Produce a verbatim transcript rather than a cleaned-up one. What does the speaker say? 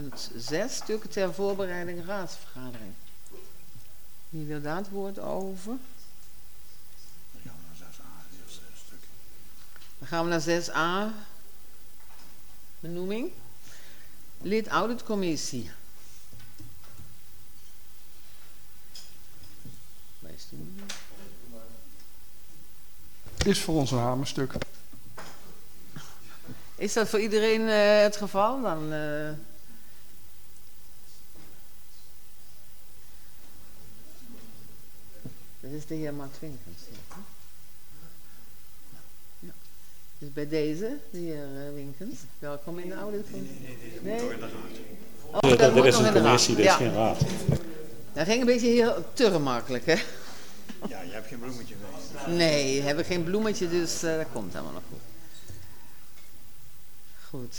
Zes stukken ter voorbereiding raadsvergadering. Wie wil daar het woord over? Dan gaan we naar zes a, het eerste stuk. Dan gaan we naar zes a. Benoeming. Lid auditcommissie. Is voor ons een hamerstuk. Is dat voor iedereen uh, het geval? Dan, uh... Dat is de heer Max Winkens. Ja. Dus bij deze, de heer uh, Winkens. Welkom in de auditcommissie. Nee, nee, nee, nee, dat moet nee? nog in de raad. Oh, dat Er is nog een in de commissie, raad. er is Ja. geen raad. Dat ging een beetje heel te makkelijk, hè? Ja, je hebt geen bloemetje mee. Nee, we hebben geen bloemetje, dus uh, dat komt helemaal nog goed.